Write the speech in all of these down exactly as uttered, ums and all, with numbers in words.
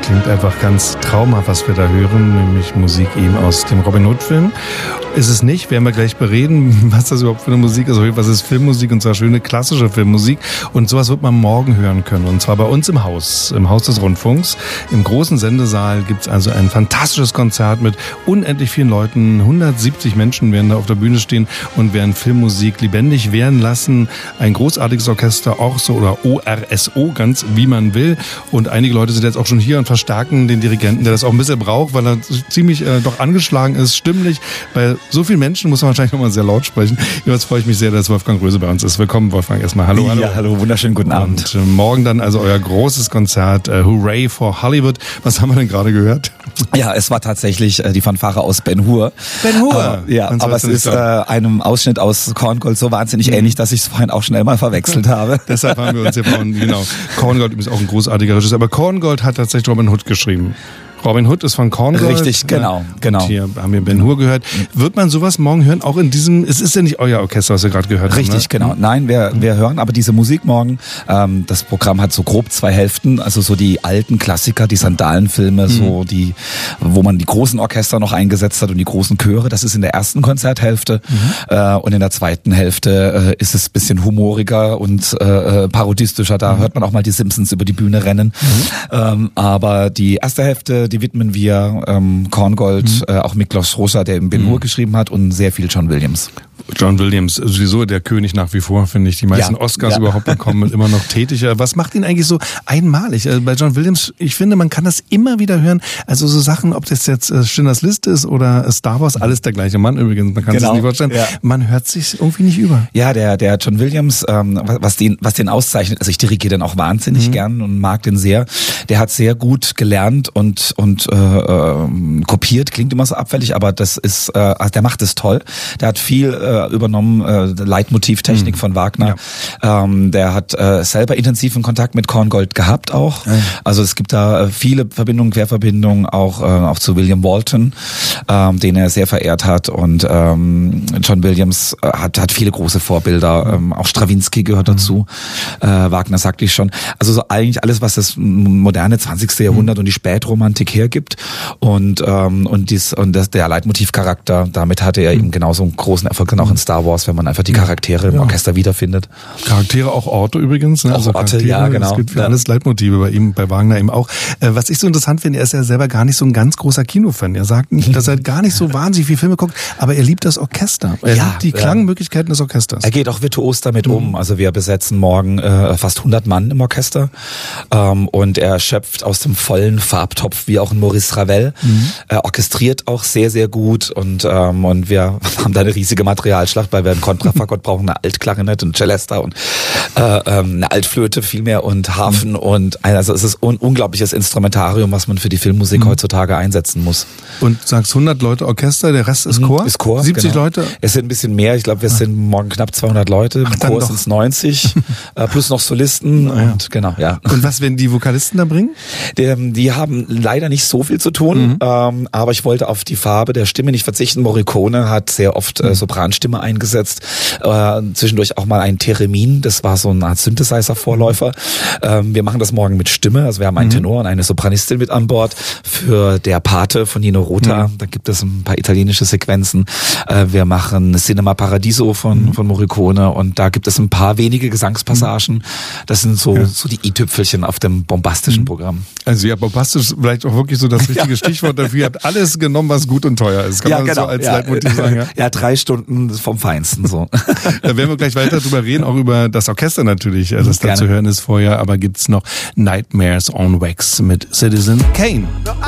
klingt einfach ganz traumhaft, was wir da hören, nämlich Musik eben aus dem Robin Hood-Film. Ist es nicht, werden wir gleich bereden, was das überhaupt für eine Musik ist. Was ist Filmmusik, und zwar schöne klassische Filmmusik. Und sowas wird man morgen hören können. Und zwar bei uns im Haus, im Haus des Rundfunks. Im großen Sendesaal gibt es also ein fantastisches Konzert mit unendlich vielen Leuten. hundertsiebzig Menschen werden da auf der Bühne stehen und werden Filmmusik lebendig werden lassen. Ein großartiges Orchester, Orso oder O R S O, ganz wie man will. Und einige Leute sind jetzt auch schon hier und verstärken den Dirigenten, der das auch ein bisschen braucht, weil er ziemlich äh, doch angeschlagen ist, stimmlich. Bei so vielen Menschen muss man wahrscheinlich nochmal sehr laut sprechen. Jetzt freue ich mich sehr, dass Wolfgang Gröse bei uns ist. Willkommen, Wolfgang, erstmal. Hallo, hallo. Ja, hallo, wunderschönen guten Abend. Und äh, morgen dann also euer großes Konzert, äh, Hooray for Hollywood. Was haben wir denn gerade gehört? Ja, es war tatsächlich äh, die Fanfare aus Ben Hur. Ben Hur? Äh, ja, aber es ist äh, einem Ausschnitt aus Korngold so wahnsinnig mhm. ähnlich, dass ich es vorhin auch schnell mal verwechselt habe. Deshalb haben wir uns hier vorhin, genau. Korngold ist auch ein großartiger Regisseur, aber Korngold hat tatsächlich Robin Hood geschrieben. Robin Hood ist von Korngold. Richtig, genau, genau. Und hier haben wir Ben Hur gehört. Wird man sowas morgen hören? Auch in diesem, es ist ja nicht euer Orchester, was wir gerade gehört haben. Richtig, ne? genau. Nein, wir, wir hören aber diese Musik morgen. Ähm, das Programm hat so grob zwei Hälften, also so die alten Klassiker, die Sandalenfilme, mhm. so die, wo man die großen Orchester noch eingesetzt hat und die großen Chöre. Das ist in der ersten Konzerthälfte. Mhm. Äh, und in der zweiten Hälfte äh, ist es ein bisschen humoriger und äh, parodistischer. Da mhm. hört man auch mal die Simpsons über die Bühne rennen. Mhm. Ähm, aber die erste Hälfte, die widmen wir ähm, Korngold, mhm. äh, auch Miklos Rozsa, der eben Ben Hur mhm. geschrieben hat, und sehr viel John Williams. John Williams, sowieso der König nach wie vor, finde ich. Die meisten ja, Oscars ja. überhaupt bekommen und immer noch tätig. Was macht ihn eigentlich so einmalig? Also bei John Williams, ich finde, man kann das immer wieder hören. Also so Sachen, ob das jetzt Schindlers List ist oder Star Wars, alles der gleiche Mann übrigens. Man kann genau. sich nicht vorstellen. Ja. Man hört sich irgendwie nicht über. Ja, der der John Williams, ähm, was den was den auszeichnet, also ich dirigiere den auch wahnsinnig mhm. gern und mag den sehr. Der hat sehr gut gelernt und und äh, äh, kopiert. Klingt immer so abfällig, aber das ist, äh, also der macht es toll. Der hat viel äh, übernommen, äh, Leitmotivtechnik mhm. von Wagner. Ja. Ähm, der hat äh, selber intensiven Kontakt mit Korngold gehabt auch. Mhm. Also es gibt da äh, viele Verbindungen, Querverbindungen, auch äh, auch zu William Walton, ähm, den er sehr verehrt hat. Und ähm, John Williams äh, hat hat viele große Vorbilder. Ähm, auch Stravinsky gehört dazu. Mhm. Äh, Wagner sagte ich schon. Also so eigentlich alles, was das moderne zwanzigste Jahrhundert mhm. und die Spätromantik hergibt. Und ähm, und dies und das, der Leitmotivcharakter, damit hatte er mhm. eben genauso einen großen Erfolg dann auch in Star Wars, wenn man einfach die Charaktere ja. im Orchester wiederfindet. Charaktere, auch Orte übrigens. Ne? Auch also Orte, ja, genau. Es gibt für ja. alles Leitmotive bei ihm, bei Wagner eben auch. Äh, was ich so interessant finde, er ist ja selber gar nicht so ein ganz großer Kinofan. Er sagt nicht, dass er gar nicht so wahnsinnig viele Filme guckt, aber er liebt das Orchester. Er ja, liebt die Klangmöglichkeiten des Orchesters. Er geht auch virtuos damit mhm. um. Also wir besetzen morgen äh, fast hundert Mann im Orchester ähm, und er schöpft aus dem vollen Farbtopf, wie auch ein Maurice Ravel. Mhm. Er orchestriert auch sehr, sehr gut und ähm, und wir haben da eine riesige Materialschlacht, weil wir einen Kontrafagott brauchen, eine Altklarinette, einen Celesta und äh, eine Altflöte vielmehr und Harfen mhm. und also es ist ein unglaubliches Instrumentarium, was man für die Filmmusik mhm. heutzutage einsetzen muss. Und sagst hundert Leute Orchester, der Rest ist Chor? Ist Chor, siebzig genau. Leute? Es sind ein bisschen mehr, ich glaube wir sind morgen knapp zweihundert Leute, im Chor sind es neunzig, äh, plus noch Solisten ah, ja. und genau, ja. Und was werden die Vokalisten da bringen? Die, die haben leider nicht so viel zu tun, mhm. ähm, aber ich wollte auf die Farbe der Stimme nicht verzichten. Morricone hat sehr oft äh, Sopranstimme eingesetzt, äh, zwischendurch auch mal ein Theremin, das war so eine Art Synthesizer-Vorläufer. Ähm, wir machen das morgen mit Stimme, also wir haben einen mhm. Tenor und eine Sopranistin mit an Bord. Für Der Pate von Nino Rota, mhm. da gibt es ein paar italienische Sequenzen. Äh, wir machen Cinema Paradiso von, mhm. von Morricone und da gibt es ein paar wenige Gesangspassagen. Das sind so, ja. so die i-Tüpfelchen auf dem bombastischen mhm. Programm. Also ja, bombastisch vielleicht auch wirklich so das richtige ja. Stichwort dafür. Ihr habt alles genommen, was gut und teuer ist. Kann ja, man genau. so als ja. Leitmotiv sagen, ja? Ja, drei Stunden vom Feinsten, so. Da werden wir gleich weiter drüber reden, auch über das Orchester natürlich, das da zu hören ist vorher, aber gibt's noch Nightmares on Wax mit Citizen Kane.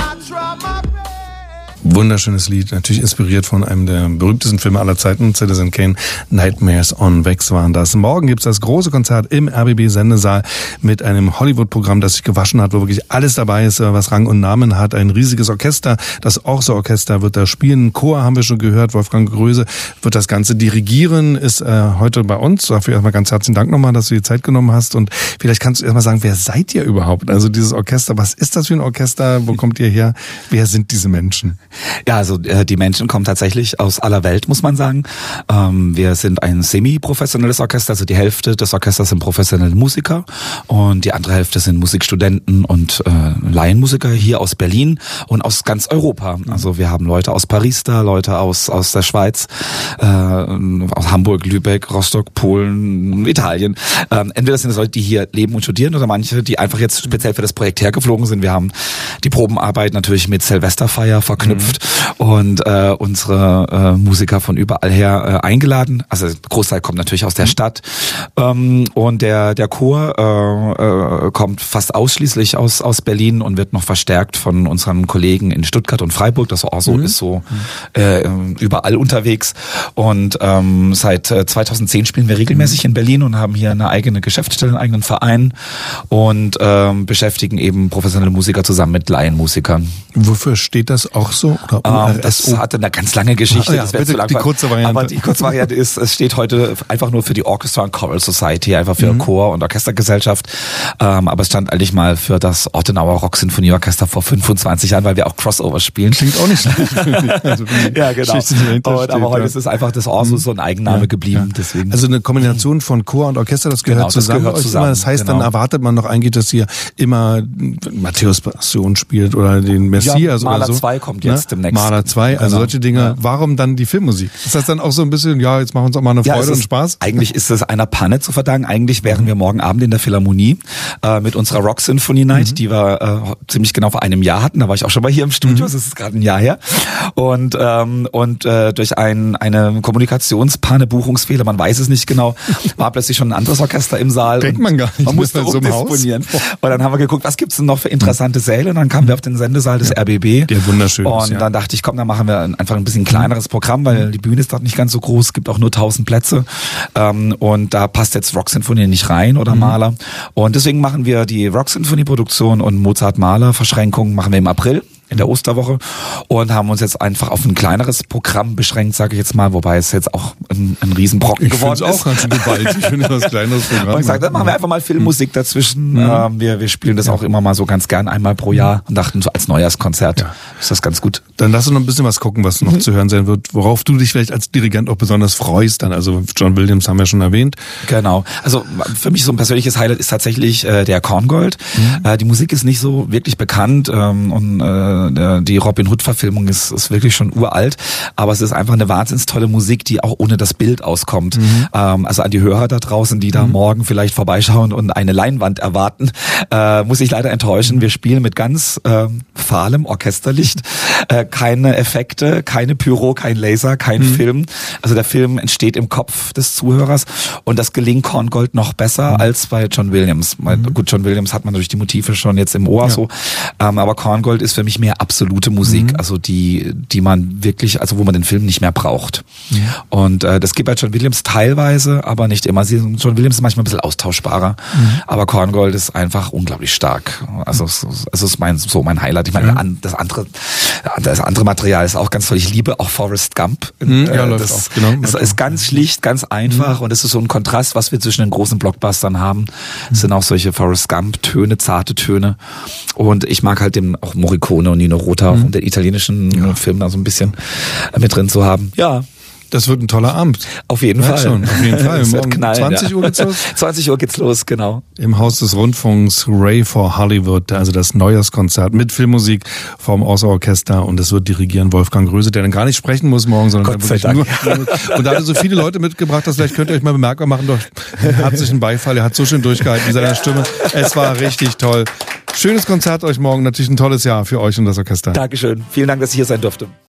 Wunderschönes Lied, natürlich inspiriert von einem der berühmtesten Filme aller Zeiten, Citizen Kane, Nightmares on Wax waren das. Morgen gibt's das große Konzert im R B B-Sendesaal mit einem Hollywood-Programm, das sich gewaschen hat, wo wirklich alles dabei ist, was Rang und Namen hat. Ein riesiges Orchester, das Orso-Orchester wird da spielen. Chor haben wir schon gehört, Wolfgang Gröse wird das Ganze dirigieren, ist äh, heute bei uns. Dafür erstmal ganz herzlichen Dank nochmal, dass du dir Zeit genommen hast und vielleicht kannst du erstmal sagen, wer seid ihr überhaupt? Also dieses Orchester, was ist das für ein Orchester? Wo kommt ihr her? Wer sind diese Menschen? Ja, also äh, die Menschen kommen tatsächlich aus aller Welt, muss man sagen. Ähm, wir sind ein semi-professionelles Orchester, also die Hälfte des Orchesters sind professionelle Musiker und die andere Hälfte sind Musikstudenten und äh, Laienmusiker hier aus Berlin und aus ganz Europa. Also wir haben Leute aus Paris da, Leute aus aus der Schweiz, äh, aus Hamburg, Lübeck, Rostock, Polen, Italien. Ähm, entweder sind es Leute, die hier leben und studieren oder manche, die einfach jetzt speziell für das Projekt hergeflogen sind. Wir haben die Probenarbeit natürlich mit Silvesterfeier verknüpft mhm. und äh, unsere äh, Musiker von überall her äh, eingeladen. Also der Großteil kommt natürlich aus der mhm. Stadt ähm, und der der Chor äh, äh, kommt fast ausschließlich aus aus Berlin und wird noch verstärkt von unseren Kollegen in Stuttgart und Freiburg. Das Orso mhm. ist so äh, überall unterwegs und ähm, seit zweitausendzehn spielen wir regelmäßig in Berlin und haben hier eine eigene Geschäftsstelle, einen eigenen Verein und ähm, beschäftigen eben professionelle Musiker zusammen mit Laienmusikern. Wofür steht das auch so? Oder ähm, das hatte eine ganz lange Geschichte. Ah, ja, das wäre bitte zu lang. Die kurze Variante. Aber die kurze Variante ist, es steht heute einfach nur für die Orchestra and Choral Society, einfach für mhm. Chor- und Orchestergesellschaft. Ähm, aber es stand eigentlich mal für das Ortenauer Rock-Sinfonieorchester vor fünfundzwanzig Jahren, weil wir auch Crossover spielen. Klingt auch nicht schlecht. Also, ja, genau. Und, steht, aber heute ja. ist es einfach das Orso so ein Eigenname ja, geblieben. Ja. Deswegen. Also eine Kombination von Chor und Orchester, das gehört genau, zusammen. Das, gehört zusammen. Das heißt, genau. dann erwartet man noch eigentlich, dass ihr immer Matthäus Passion spielt oder den Messias ja, oder so. Maler zwei kommt jetzt ne? demnächst. Maler zwei, also genau. solche Dinge. Ja. Warum dann die Filmmusik? Ist das dann auch so ein bisschen, ja, jetzt machen wir uns auch mal eine Freude ja, und ist, Spaß? Eigentlich ist es einer Panne zu verdanken. Eigentlich wären wir morgen Abend in der Philharmonie äh, mit unserer Rock Symphony Night, mhm. die wir äh, ziemlich genau vor einem Jahr hatten. Da war ich auch schon mal hier im Studio, mhm. das ist gerade ein Jahr her. Und ähm, und äh, durch ein, eine Kommunikationspanne, Buchungsfehler, man weiß es nicht genau, war plötzlich schon ein anderes Orchester im Saal. Denkt man gar nicht. Man musste so umdisponieren. Und dann haben wir geguckt, was gibt's denn noch für interessante Säle? Und dann kamen wir auf den Sendesaal des ja. R B B. Der wunderschön ist, Und ja. dann dachte ich, komm, dann machen wir einfach ein bisschen kleineres Programm, weil die Bühne ist dort nicht ganz so groß, es gibt auch nur tausend Plätze. Ähm, und da passt jetzt Rock-Sinfonie nicht rein oder mhm. Mahler. Und deswegen machen wir die Rock-Sinfonie-Produktion und Mozart-Mahler-Verschränkung machen wir im April. In der Osterwoche und haben uns jetzt einfach auf ein kleineres Programm beschränkt, sage ich jetzt mal, wobei es jetzt auch ein, ein Riesenbrocken ich geworden ist. Ich finde es auch ganz gewaltig, ich finde das kleineres Programm. Und ich sage, dann machen wir einfach mal Filmmusik dazwischen. Mhm. Ähm, wir, wir spielen das ja. auch immer mal so ganz gern einmal pro Jahr und dachten so als Neujahrskonzert ja. ist das ganz gut. Dann lass uns noch ein bisschen was gucken, was noch mhm. zu hören sein wird, worauf du dich vielleicht als Dirigent auch besonders freust. Dann, also John Williams haben wir schon erwähnt. Genau. Also für mich so ein persönliches Highlight ist tatsächlich äh, der Korngold. Mhm. Äh, die Musik ist nicht so wirklich bekannt ähm, und äh, die Robin Hood-Verfilmung ist, ist wirklich schon uralt, aber es ist einfach eine wahnsinnig tolle Musik, die auch ohne das Bild auskommt. Mhm. Ähm, also an die Hörer da draußen, die da mhm. morgen vielleicht vorbeischauen und eine Leinwand erwarten, äh, muss ich leider enttäuschen. Wir spielen mit ganz äh, fahlem Orchesterlicht, äh, keine Effekte, keine Pyro, kein Laser, kein mhm. Film. Also der Film entsteht im Kopf des Zuhörers und das gelingt Korngold noch besser mhm. als bei John Williams. Mhm. Gut, John Williams hat man durch die Motive schon jetzt im Ohr ja. so, ähm, aber Korngold ist für mich mehr absolute Musik. Musik, also die, die man wirklich, also wo man den Film nicht mehr braucht. Ja. Und äh, das gibt bei John Williams teilweise, aber nicht immer. John Williams ist manchmal ein bisschen austauschbarer, mhm. aber Korngold ist einfach unglaublich stark. Also es also ist mein so mein Highlight. Ich meine, ja. das andere, das andere Material ist auch ganz toll. Ich liebe auch Forrest Gump. Mhm, ja, äh, das auch, genau. Es ist ganz schlicht, ganz einfach mhm. und es ist so ein Kontrast, was wir zwischen den großen Blockbustern haben. Es mhm. sind auch solche Forrest Gump-Töne, zarte Töne. Und ich mag halt den auch Morricone und Nino Rota mhm. und den italienischen ja. Film da so ein bisschen mit drin zu haben. Ja. Das wird ein toller Abend. Auf jeden ja, Fall. Schon, auf jeden Fall. Morgen knallen, zwanzig ja. Uhr geht's los? zwanzig Uhr geht's los, genau. Im Haus des Rundfunks Ray for Hollywood, also das Neujahrskonzert mit Filmmusik vom Orso-Orchester und das wird dirigieren Wolfgang Gröse, der dann gar nicht sprechen muss morgen, sondern Gott sei Dank. Nur, und da hat er so viele Leute mitgebracht, dass vielleicht könnt ihr euch mal bemerkbar machen, durch herzlichen Beifall. Er hat so schön durchgehalten mit seiner Stimme. Es war richtig toll. Schönes Konzert euch morgen, natürlich ein tolles Jahr für euch und das Orchester. Dankeschön. Vielen Dank, dass ich hier sein durfte.